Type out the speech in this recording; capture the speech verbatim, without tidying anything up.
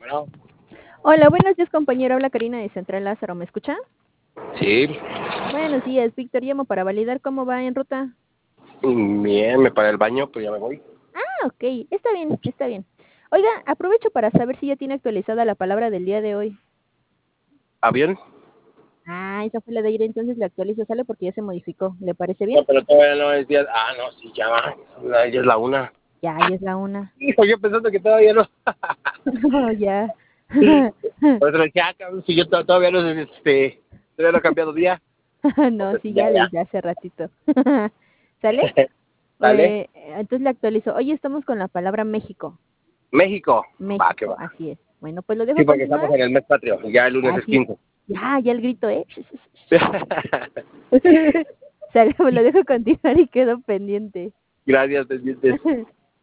Bueno, Hola, buenos días, compañero. Habla Karina de Central Lázaro. ¿Me escucha? sí, Buenos días, Víctor. Llamo para validar cómo va en ruta. bien, me paré el baño, pues ya me voy. Ah, ok. Está bien, está bien. Oiga, aprovecho para saber si ya tiene actualizada la palabra del día de hoy. ¿Avión? Ah, esa fue la de ayer, entonces la actualizo, sale porque ya se modificó. ¿Le parece bien? No, pero todavía no es día. Ah, no, sí, ya va. La- Ya es la una. Ya, ya es la una. Hijo, yo pensando que todavía no. Oh, ya. Por eso le dije, ah, cabrón, si yo to- todavía no, este, todavía no he cambiado día. No, Pues sí, ya, ya ya. desde hace ratito. ¿Sale? ¿Sale? Eh, entonces la actualizo. Hoy estamos con la palabra México. México. Va, que México, va. así es. Bueno, pues lo dejo Sí, porque continuar. estamos en el mes patrio. Ya el lunes es Así. quince. Ya, ya el grito, ¿eh? Sale, pues lo dejo continuar y quedo pendiente. Gracias, pendientes.